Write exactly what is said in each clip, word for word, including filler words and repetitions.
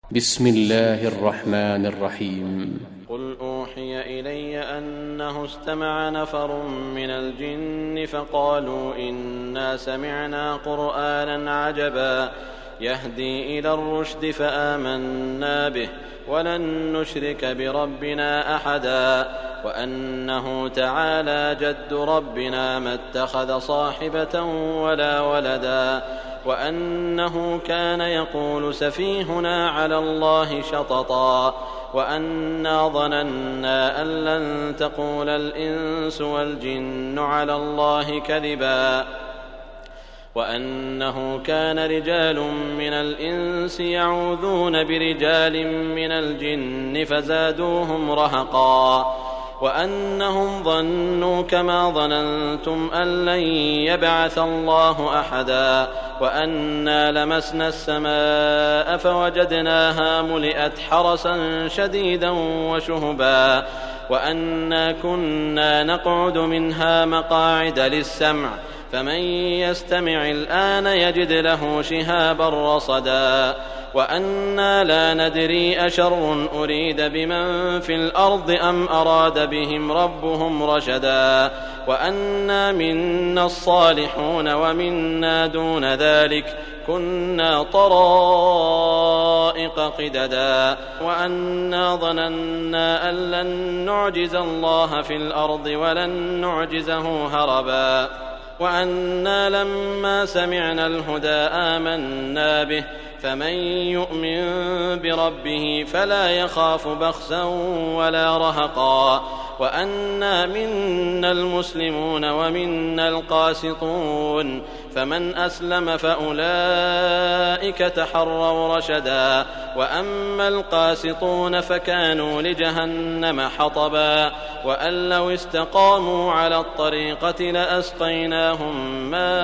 بسم الله الرحمن الرحيم. قل أوحي إلي أنه استمع نفر من الجن فقالوا إنا سمعنا قرآنا عجبا يهدي إلى الرشد فآمنا به ولن نشرك بربنا أحدا وأنه تعالى جد ربنا ما اتخذ صاحبة ولا ولدا وأنه كان يقول سفيهنا على الله شططا وأنا ظننا أن لن تقول الإنس والجن على الله كذبا وأنه كان رجال من الإنس يعوذون برجال من الجن فزادوهم رهقا وأنهم ظنوا كما ظننتم أن لن يبعث الله أحدا وأنا لمسنا السماء فوجدناها ملئت حرسا شديدا وشهبا وأنا كنا نقعد منها مقاعد للسمع فمن يستمع الآن يجد له شهابا رصدا وأنا لا ندري أشر أريد بمن في الأرض أم أراد بهم ربهم رشدا وأنا منا الصالحون ومنا دون ذلك كنا طرائق قددا وأنا ظننا أن لن نعجز الله في الأرض ولن نعجزه هربا وأنا لما سمعنا الهدى آمنا به فمن يؤمن بربه فلا يخاف بخسا ولا رهقا وأنا منا المسلمون ومنا القاسطون فمن أسلم فأولئك تحروا رشدا وأما القاسطون فكانوا لجهنم حطبا وأن لو استقاموا على الطريقة لأسقيناهم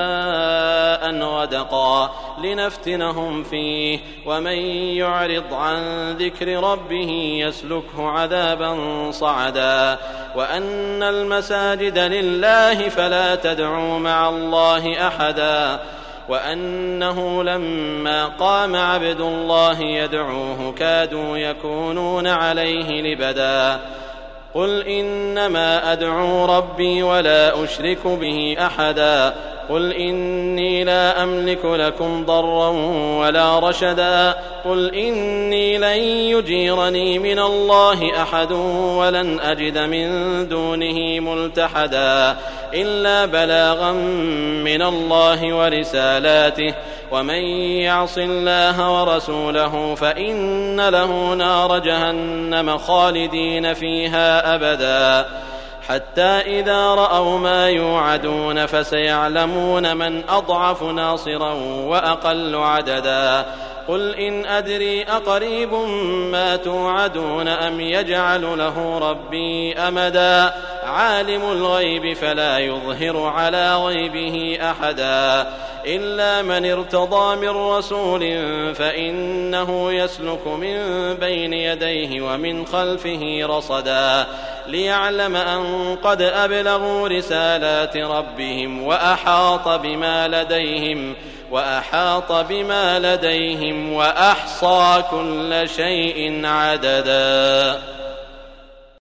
ماء غدقا لنفتنهم فيه ومن يعرض عن ذكر ربه يسلكه عذابا صعدا وأن المساجد لله فلا تدعوا مع الله أحدا وأنه لما قام عبد الله يدعوه كادوا يكونون عليه لبدا قل إنما أدعو ربي ولا أشرك به أحدا قل إني لا أملك لكم ضرا ولا رشدا قل إني لن يجيرني من الله أحد ولن أجد من دونه ملتحدا إلا بلاغا من الله ورسالاته ومن يعص الله ورسوله فإن له نار جهنم خالدين فيها أبدا حتى إذا رأوا ما يوعدون فسيعلمون من أضعف ناصرا وأقل عددا قل إن أدري أقريب ما توعدون أم يجعل له ربي أمدا عالم الغيب فلا يظهر على غيبه أحدا إلا من ارتضى من رسول فإنه يسلك من بين يديه ومن خلفه رصدا ليعلم أن قد أبلغوا رسالات ربهم وأحاط بما لديهم وأحاط بما لديهم وأحصى كل شيء عددا.